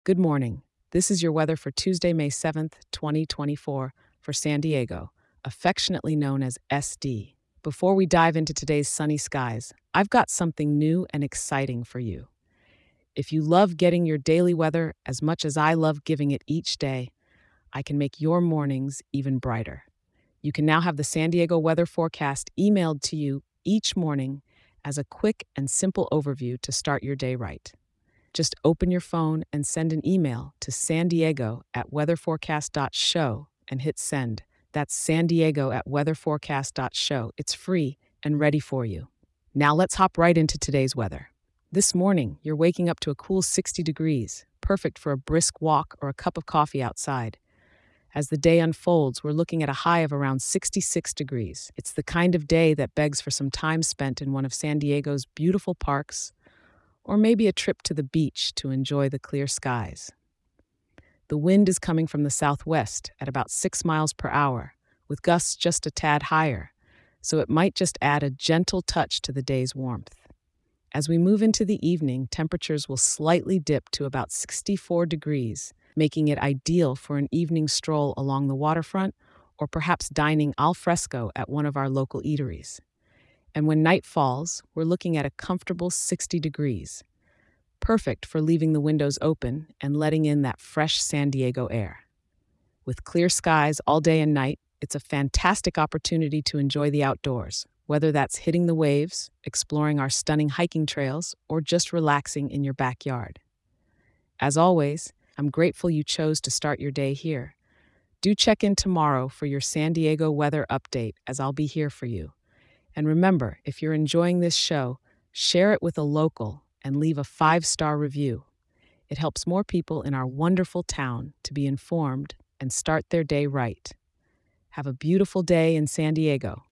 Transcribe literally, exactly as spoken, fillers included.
Good morning. This is your weather for Tuesday, May seventh, twenty twenty-four, for San Diego, affectionately known as S D. Before we dive into today's sunny skies, I've got something new and exciting for you. If you love getting your daily weather as much as I love giving it each day, I can make your mornings even brighter. You can now have the San Diego weather forecast emailed to you each morning as a quick and simple overview to start your day right. Just open your phone and send an email to san diego at weatherforecast dot show and hit send. That's san diego at weatherforecast dot show. It's free and ready for you. Now let's hop right into today's weather. This morning, you're waking up to a cool sixty degrees, perfect for a brisk walk or a cup of coffee outside. As the day unfolds, we're looking at a high of around sixty-six degrees. It's the kind of day that begs for some time spent in one of San Diego's beautiful parks, or maybe a trip to the beach to enjoy the clear skies. The wind is coming from the southwest at about six miles per hour, with gusts just a tad higher, so it might just add a gentle touch to the day's warmth. As we move into the evening, temperatures will slightly dip to about sixty-four degrees, making it ideal for an evening stroll along the waterfront or perhaps dining al fresco at one of our local eateries. And when night falls, we're looking at a comfortable sixty degrees, perfect for leaving the windows open and letting in that fresh San Diego air. With clear skies all day and night, it's a fantastic opportunity to enjoy the outdoors, whether that's hitting the waves, exploring our stunning hiking trails, or just relaxing in your backyard. As always, I'm grateful you chose to start your day here. Do check in tomorrow for your San Diego weather update, as I'll be here for you. And remember, if you're enjoying this show, share it with a local and leave a five-star review. It helps more people in our wonderful town to be informed and start their day right. Have a beautiful day in San Diego.